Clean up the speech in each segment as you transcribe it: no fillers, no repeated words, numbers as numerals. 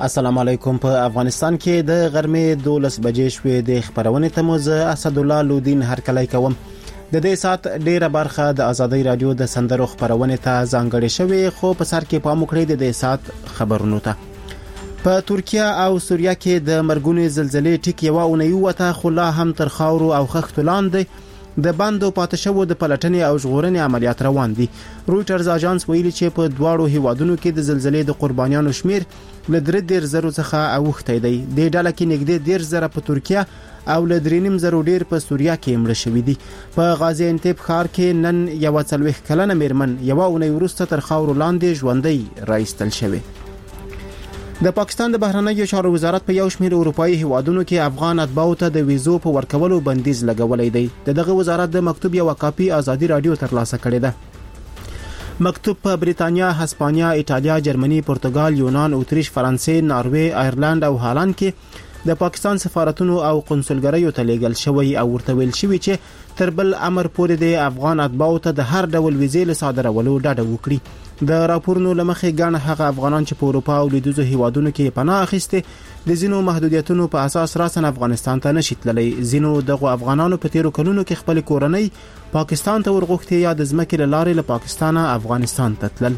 السلام علیکم. په افغانستان کې د غرمې 12 بجې شوې د خبرونې تموز اسد الله لودین هرکلی کوم. د دې سات ډیره برخه د ازادي رادیو د سندرو خبرونې ته ځانګړې شوې، خو په سر کې پام وکړئ د دې سات خبرونو ته. په ترکیه او سوریه کې د مرګونې زلزلې ټیک یو اونۍ وته، خو لا هم تر خاورو او خښتو لاندې د باندو پاتې شوو د پلټنې او ژغورنې عملیات روان دي. رويټرز اژانس ویلي چې په دواړو هیوادونو کې د زلزلې د قربانیانو شمیر له 3.0 څخه اوښتی دی. د ډله کې نږدې 1.0 په ترکیه او له 3.0 ډیر په سوریه کې مړه شوي دي. په غازی انتب ښار کې نن یو 40 کلنه میرمن یو اونۍ وروسته تر خاورو لاندې ژوندۍ راایستل شوې. د پاکستان د بهرنیو چارو وزارت په یو شمېر اروپایي هیوادونو کې افغان اتباعو ته د ویزو په ورکولو بندیز لګولای دی. دغه وزارت د مکتوب یو کاپی ازادي رادیو ترلاسه کړې ده. مکتوب په بریتانیا، هسپانیا، ایتالیا، جرمني، پرتګال، یونان، اتریش، فرانسې، ناروې، آیرلند او هالند کې د پاکستان سفارتونو او قنصلګریو ته لیږل شوی او ورته ویل شوی چې تر بل امر پورې د افغان اتباعو ته د هر ډول ویزې له صادرولو ډډه وکړي. د راپورونو لمخې ګڼ هغه افغانان چې په اروپا او لویدیځو هیوادونو کې پناه اخیسته د ځینو محدودیتونو په اساس راسن افغانستان ته نشي تللی. ځینو دغه افغانانو په تیرو کلونو کې خپل کورنۍ پاکستان ته ورغوښتي یا د ځمکې له لارې له پاکستانه افغانستان ته تلل.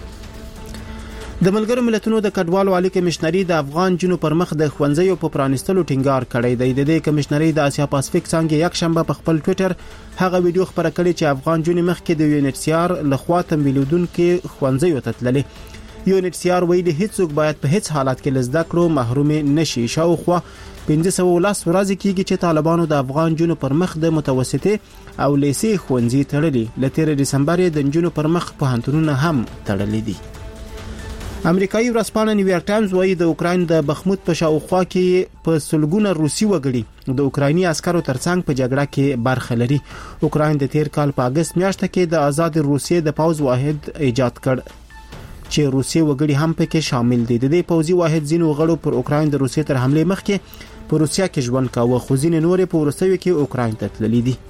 د ملګرو ملتونو د کډوالو عالی کمشنري د افغان جنو پر مخ د خوندزیو په پرانستلو ټینګار کړی دی. د دې کمشنري د اسیا پاسفیک څنګه یک شنبه په خپل ټوئیټر هغه ویډیو خبره کړې چې افغان جنو مخ کې د یونیټسیار لخوا تمویلودون کې خوندزیو ته تللي. یونیټسیار ویلي هیڅوک باید په هیڅ حالت کې لزده کړو محروم نشي. شاوخوا 1510 ورځې کېږي چې طالبانو د افغان جنو پر مخ د متوسطه او لیسي خوندزي تړلي. ل 13 دسمبر د جنو پر مخ په هنتونونه هم تړلي دي. امریکایي ورځپاڼه نیویارک ټایمز وايي د اوکراین د بخموت په شاوخوا کې په سلګونه روسي وګړي د اوکرایني عسکرو ترڅنګ په جګړه کې برخه لري. اوکراین د تیر کال په اگست میاشت کې د آزاد روسیې د پوز واحد ایجاد کړ چې روسي وګړي هم پکې شامل دي. د دې پوزي واحد ځینو غړو پر اوکراین د روسیې تر حمله مخکې په روسیا کې ژوند کاوه، خو ځینې نورې په ورسوي کې اوکراین ته تللي دي.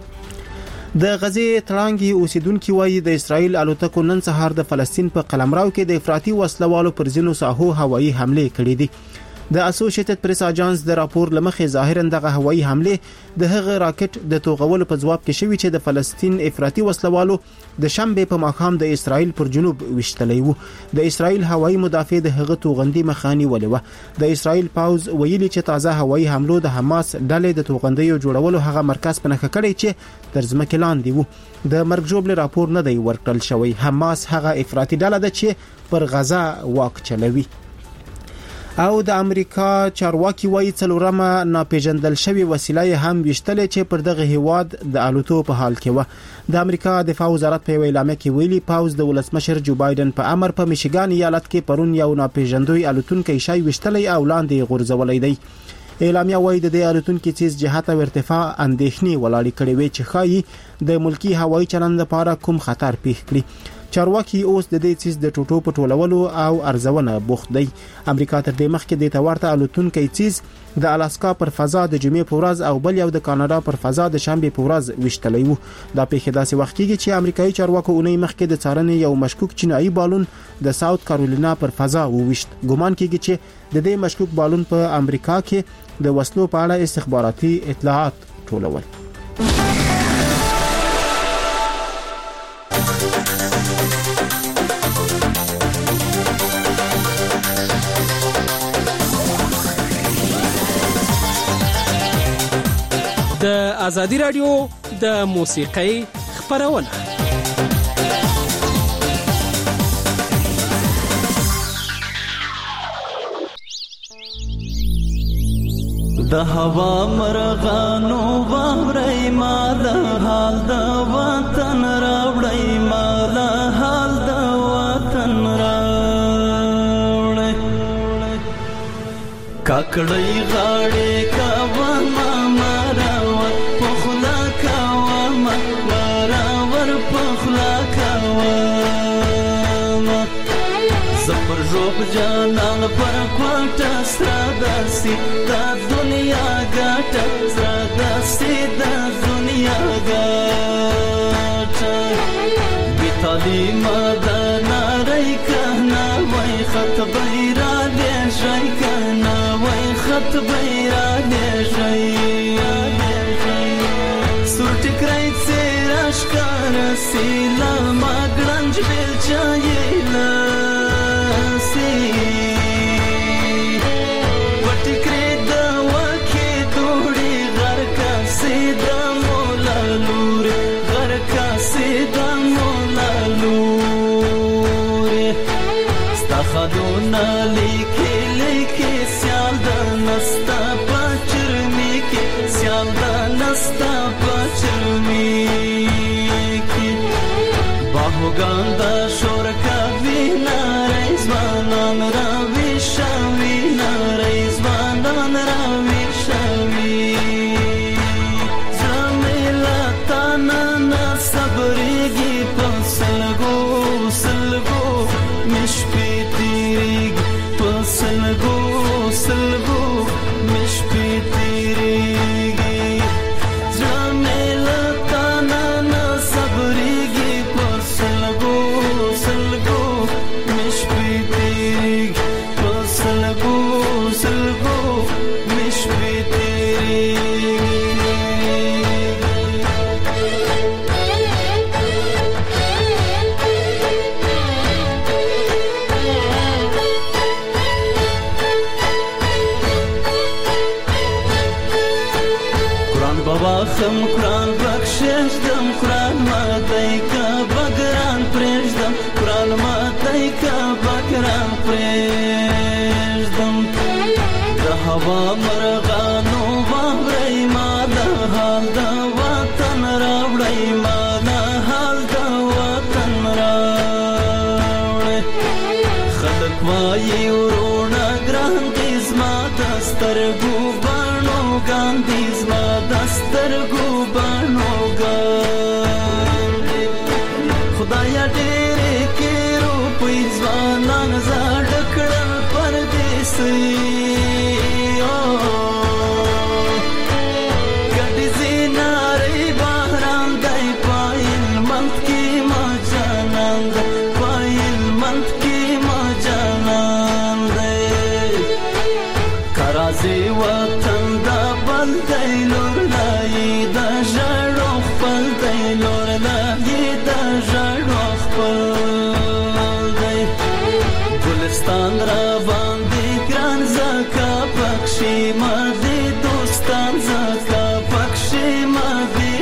د غزې تړانګي اوسیدونکو وایي د اسرایل الوتکو نن سهار د فلسطین په قلمرو کې د افراطي وسلوالو پر ځینو ساحو هوایي حمله کړې دي. د اسوسییټډ پریس اژانس د راپور لمخې ظاهرا دغه هوایي حمله د هغه راکټ د توغولو په ځواب کې شوی چې د فلسطین افراطي وسلوالو د شنبه په ماښام د اسرایل پر جنوب وشتلی وو. د اسرایل هوایي مدافع د هغه توغندي مخانی ولې و. د اسرایل پاوز ویلي چې تازه هوایي حملو د حماس ډلې د توغندیو جوړولو هغه مرکز په نښه کړی چې تر ځمکې لاندې وو. د مرګ جوړ راپور نه دی ورکړل شوی. حماس هغه افراطي ډله ده چې پر غزا واک چلوي. او د امریکا چارواکي وایي څلورمه ناپېژندل شوی وسیله هم وشتلې چې پر دغه هیواد د الوتو په حال کې و. د امریکا دفاع وزارت په اعلامیه کې ویلي پاوز د ولسمشر جو بایدن په امر په میشیګان ایالت کې پرون یو ناپېژندوی الوتونکی شای وشتلې او لاندې غورځولې دی. اعلامیه وایي د دې الوتونکي چیز جهت او ارتفاع اندېښنې ولاړې کړې وي چې ښایي د ملکی هوایي چلند لپاره کوم خطر پیښ کړي. چارواکي اوس د دې چیز د ټوټو په ټولولو او ارزونه بوخت دی. امریکا تر دې مخکې د تورته الوتونکي چیز د الاسکا پر فضا د جمعې په ورځ او بل یو د کاناډا پر فضا د شنبه په ورځ وشتلی وو. دا پیښه داسې وخت کېږي چې امریکایي چارواکو اونۍ مخکې د څارنې یو مشکوک چینایي بالون د ساوث کارولینا پر فضا وويشت. ګومان کېږي چې د دې مشکوک بالون په امریکا کې د وسلو په اړه استخباراتي اطلاعات ټولول. د ازادي رادیو د موسیقۍ خبرونه. د هوا مرغانو واوري مال حال د وطن راوړی مال حال د وطن راوړی کاکړی غاړي کا مراور پخلا کا مراور پخلا کا زپر روب جانان پر کوټه سرداسي د دنیا ګټه سرداسي د دنیا ګټه بتالي مدن نری کهنا وای خط بیرا دیش لېږئ کنه وای خط به را لېږئ سور ټکری څېره ښکاره سي له ما ګړنج بېلچه یې لسي په ټکرې د وکې دوړې غر کاسې د مولا لورې غر کاسې د مولا لورې ستا خدونه لیکې لیکې سیال د نستا په چرمي کې سیال د نستا په چرمي کې باهوګان د شور کوي نارې ځوانان راویښوي نارې ځوانان راویښوي زړه مې له تا نه صبرېږي په سلګو سلګو مې شپې تېرېږي په سلګو سلګو مې شپې تېرېږي زړه مې له تا نه صبرېږي په سلګو سلګو مې شپې تېرېږي په سلګو سلګو مې شپې تېرېږي بواخم قرآن بخششدم قرآن ماتی که بگران پریشدم قرآن ماتی که بگران پریشدم ده هوا مرغانو واوری ما ده حال ده وطن راوڑی ما ده حال ده وطن راوڑی خلق وایی ورونا گران دیز ما دسترگو بانو گاندیز ما دسترگو بانو گاندی خدایا ډېرې کې روپۍ ځوانان زاړه کړل پردیسي ګډې زینارې بهران دی پایل منت کې ما جانان دی پایل منت کې ما جانان دی کرازي وطن دا بل دی لور لایي دا ژړو خپل دی لور لایي دا ژړو خپل دی ګلستان را باندې ګران زکه پکښې ما دې دوستان زکه پکښې ما دې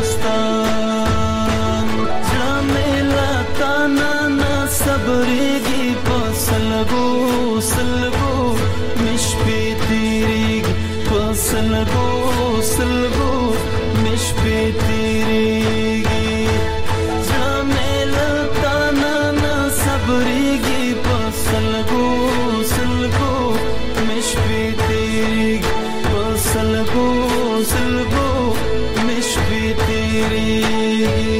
دوستان زړه مې له تا نه صبرېږي په سلګو سلګو مې شپې تېرېږي په سلګو سلګو مې شپې تېرېږي زړه مې له تا نه صبرېږي په سلګو سلګو مې شپې تېرېږي په سلګو سلګو مې شپې تېرېږي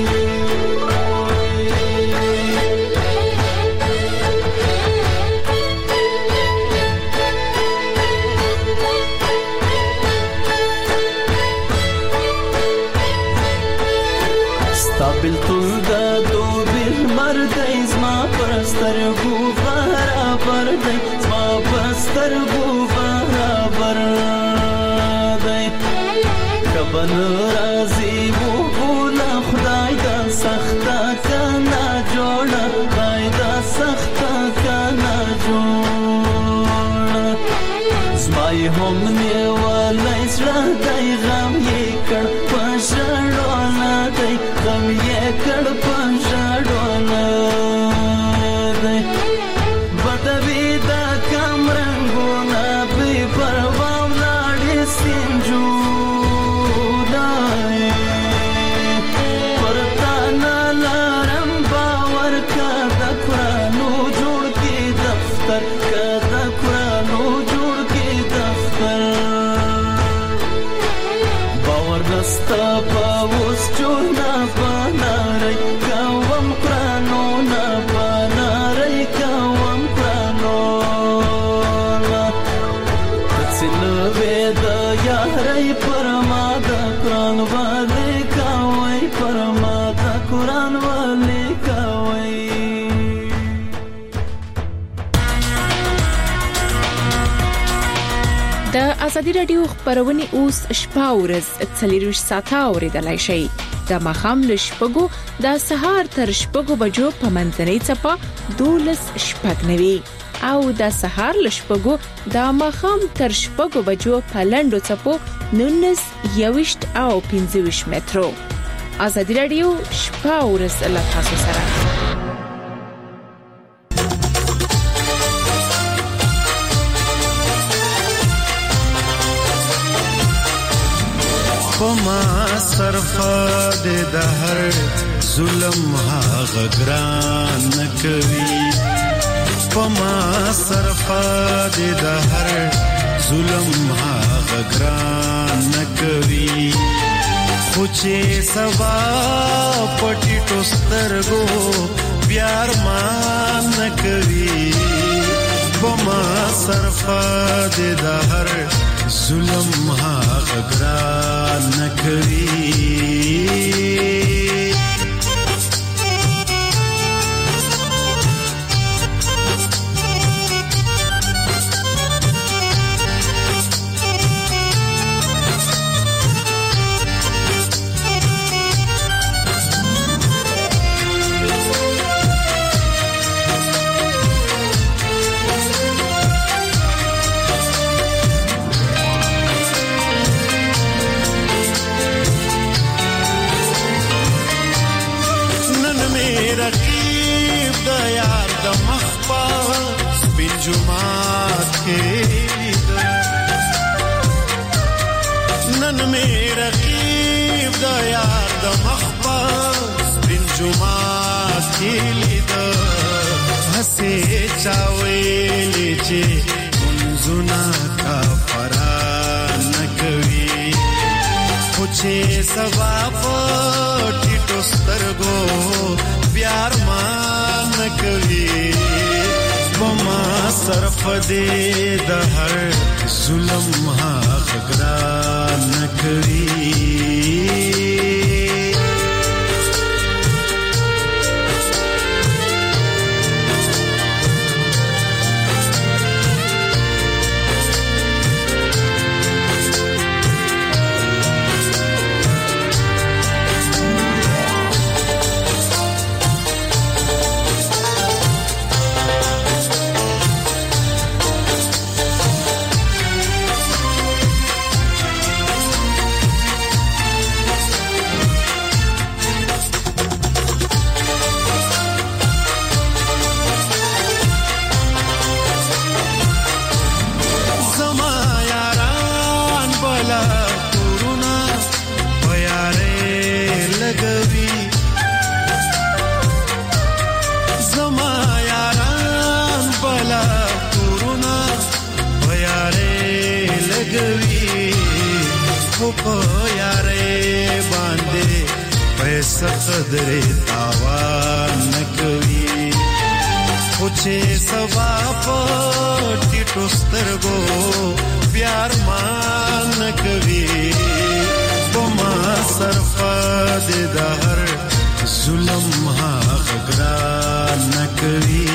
بلتون دا دو بیل مردی زما پرسترگو برابر دی زما پرسترگو برابر دی کبن رازی و بولا خدای دا سختا کنا جوڑا خدای دا سختا کنا جوڑا زمای هم نیوالی زړه دی غم یې کړ په ژړو نه دی غم یې کړ په ژړو نه دی بدوي دا کم رنګونه بې پروا ولاړې سینجونای پر تا نه لرم باور که د قرانو جوړ کې دفتر که د قرانو جوړ کې دفتر باور نستا په اوس چونه په نارۍ ازادي رادیو خبرونه اوس شپه ورځ 24 ساعته اوریدلای شئ د مخام لشپګو د سهار تر شپګو بجو په منځنۍ چپه 12 شپږنوي او د سهار لشپګو د مخام تر شپګو بجو په لندو چپو 19 یوشت او 15 مترو. ازادي رادیو شپه ورځ له تاسو سره. پما صرفه د هر ظلم هغه ګران کوي پما صرفه د هر ظلم هغه ګران کوي خو چې سبا پټی ټوسترګو پیار مان کوي پما صرفه د هر ظلم هغه ګران کوي जुमात के नन में रकीब द यार द मखबास बिन जुमात के लिद हसे चावेले चे मुंजुना का फरान कवी पूछे सवाब टिटो स्तरगो प्यार मान कवी पमा सरफ दे د هر ظلم هغه ګران کوي قدر تاوان نکوي پوچھے سوا پټی ټوسترګو پیار مان نکوي پما صرفه د هر ظلم هغه ګران نکوي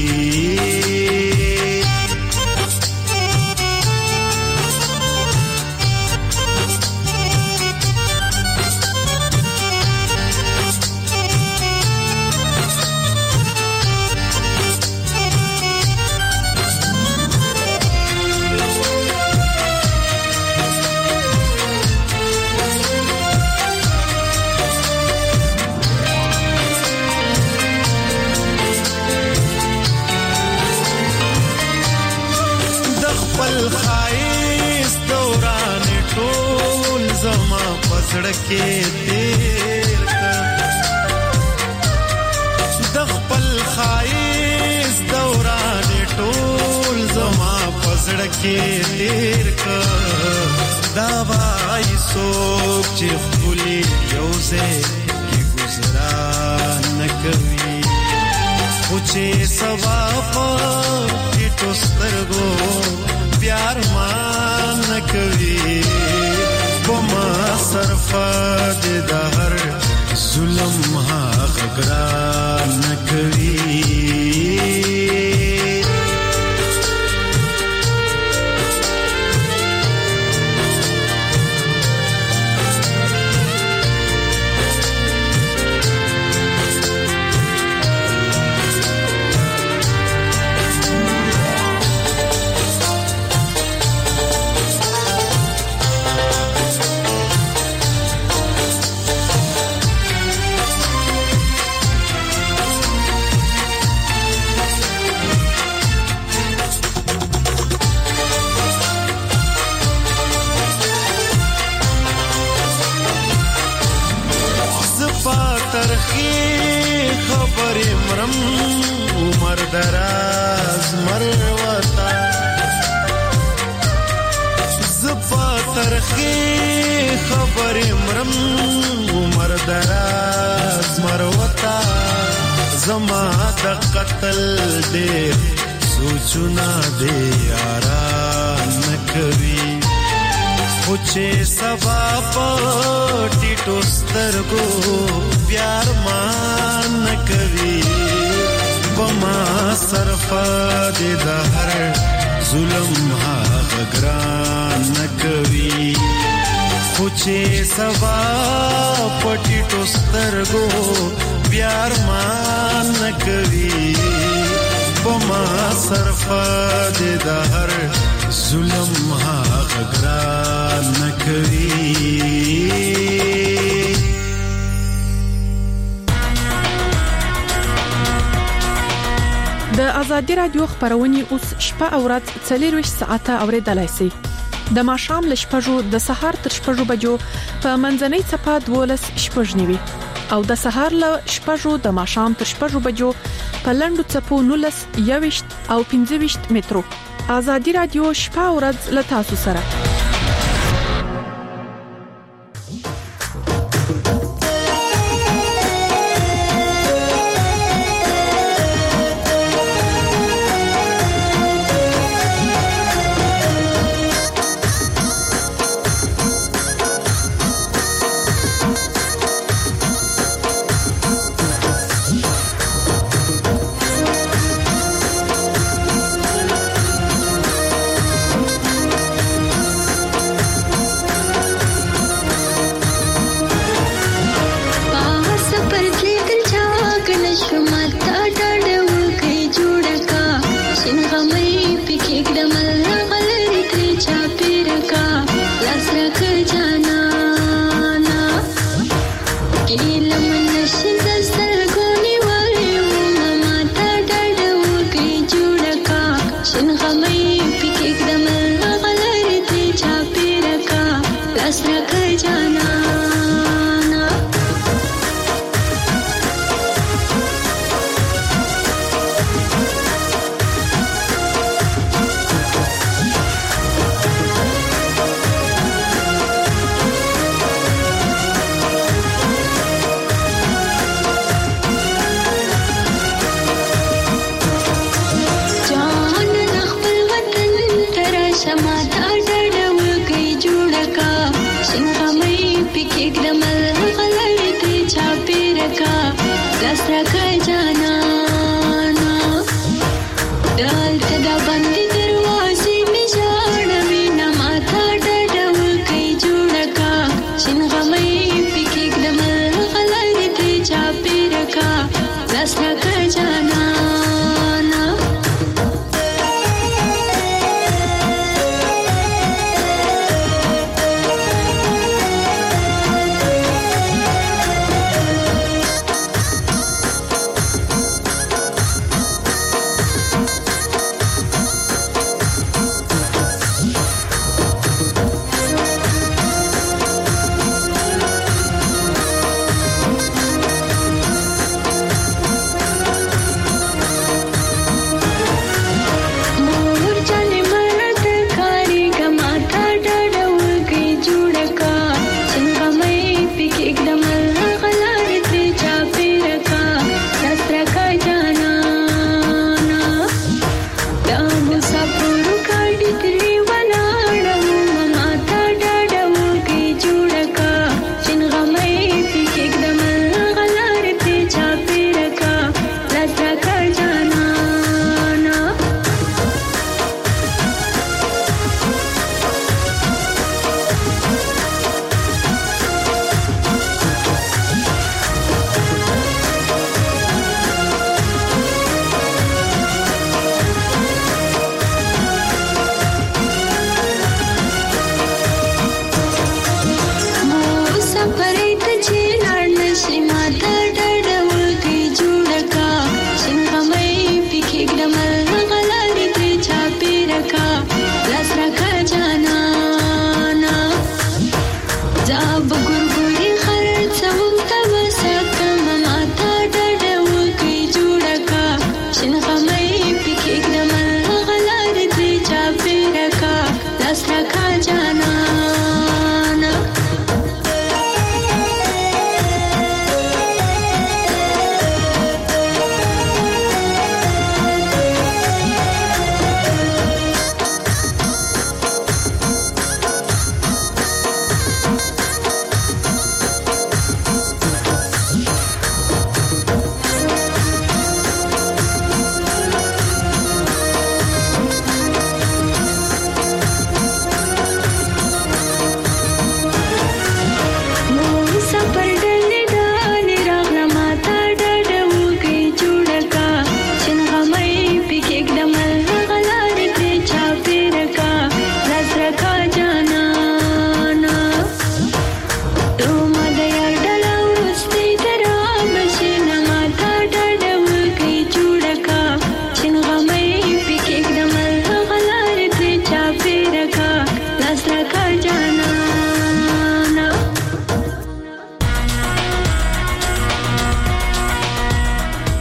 सड़के तेर د خپل خایس دوران ټول زما پسړکه تیر ک دا وای سوچ چې خولي یوزه کی گزاران نکوي پوچھے سوا پټی ټوسترګو پیار مان نکوي پما صرفه د هر ظلم هغه ګران نکوي خبرې مرم عمر دراز مروتا زپا ترخی خبرې مرم عمر دراز مروتا زما د قتل دې سوچونه دې یاران نکوي خوچه سبا پټی ټوسترګو پیار مان نکوي بما صرف دې د هر ظلم هغه ګران نکوي خوچه سبا پټی ټوسترګو پیار مان نکوي بما صرف دې د هر ظلم هغه ګران نکوي. د آزادي رادیو خبرونه اوس شپه او ورځ 24 ساعته اوریدلای شئ. د ماښام ل شپږو د سهار تر شپږو بجو په منځنۍ صفه 12:09 او د سهار ل شپږو د ماښام تر شپږو بجو په لندو صفو 19 او 15 مترو. آزادي رادیو شپه او ورځ ل تاسو سره.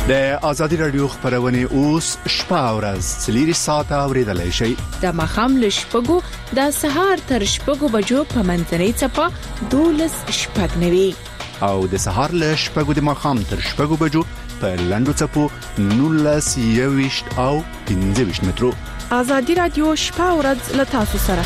د ازادي رادیو خبرونه اوس شپه او ورځ 3 ساعته اوریدلای شئ. د مخام لشپګو د سهار تر شپګو بجو په منځنۍ چپا 12:09 او د سهار لشپګو د مخام تر شپګو بجو په لندو چپو 19 او 15 مترو. ازادي رادیو شپه او ورځ له تاسو سره.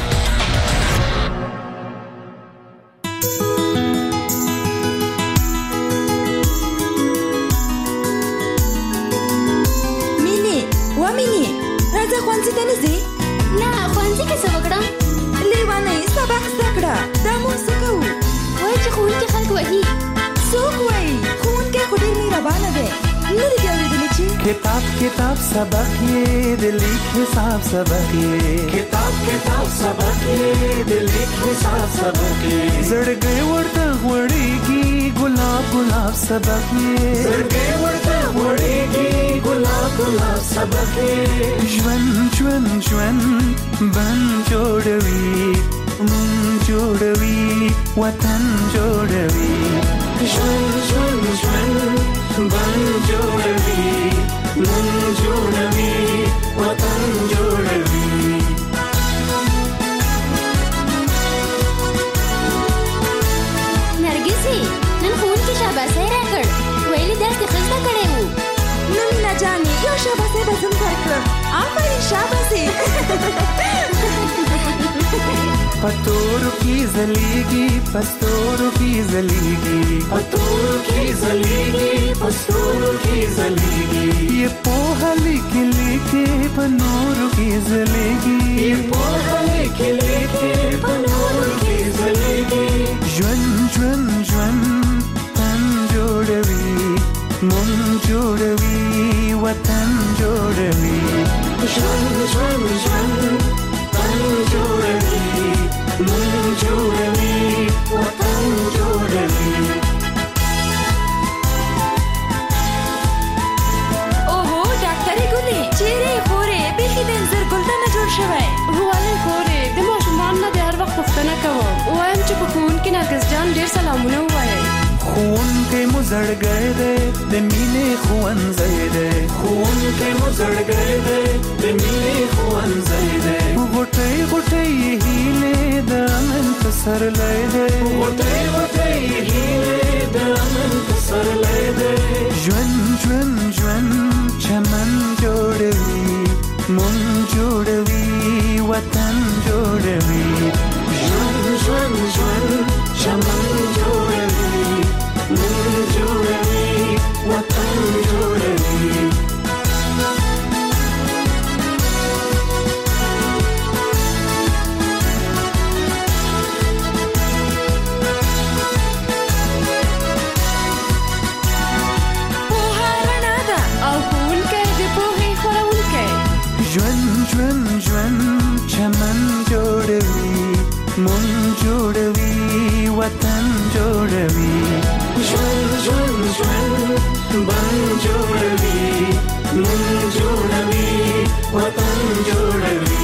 किताब सबक ये दिल हिसाब सबक ये किताब सबक ये दिल हिसाब सबक ये जड़ गए वर्ता वड़ेगी गुलाब सबक ये जड़ गए वर्ता वड़ेगी गुलाब सबक ये ज्वन बन जोड़वी मुन जोड़वी वतन जोड़वी ज्वन बन जोड़वी मन जोड़वी वतन जोड़वी. नरगिसी नन खून की शाबाशी राकड़ वेली दस्त खस्ता करे हूँ नन न जाने यो शाबाशी बजम करकर आफरीन शाबाशी. पतोरू की जलीगी पस्तोरू की जलीगी पतोरू की जलीगी पस्तोरू की जलीगी ये पोहा लिखे लिखे पनोरू की जलीगी ये पोहा लिखे लिखे पनोरू की जलीगी. ज्वन तन जोड़वी मुन जोड़वी वतन जोड़वी ज्वन तन जोड़वी मुन जोड़वी वतन जोड़वी. ओहो डॉक्टरी गुली चेहरे खोरे बेखी बेंजर गुलदन जोड़ शवाय वाले खोरे दमाशुमान نه د هر وخت پښتنه کوم وایم چې په خون کې نرګس جان ډیر سلامونه وایي. खून के मुजड़ गए दे मीने खुअन ज़ैदे खून के मुजड़ गए दे मीने खुअन ज़ैदे गुटे गुटे हीले दामन सर ले दे गुटे गुटे हीले दामन सर ले दे. ज्वन चमन जोड़वी मुन जोड़वी वतन जोड़वी ज्वन चमन जोड़वी मुन जोड़वी वतन जोड़वी. पोहा रनादा او ښوونکی د پوهې خپرونکی. ज्वन चमन जोड़वी मुन जोड़वी वतन जोड़वी ज्वन बन जोड़वी मुन जोड़वी वतन जोड़वी.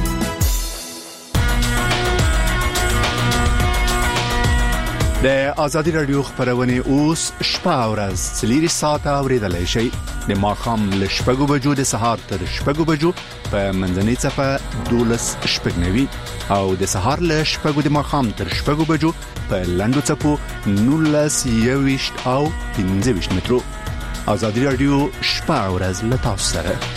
د ازادي رادیو خبرونه اوس شپه او ورځ 3 ساعته اوریدلای شئ. د ماخام لشپګو بجو د سهار تر شپګو بجو په منځنۍ چپه 12:09 او د سهار لشپګو د ماخام تر شپګو بجو په لندو چپو 19 او 15 مترو. ازادي رادیو شپه او ورځ له تاسو سره.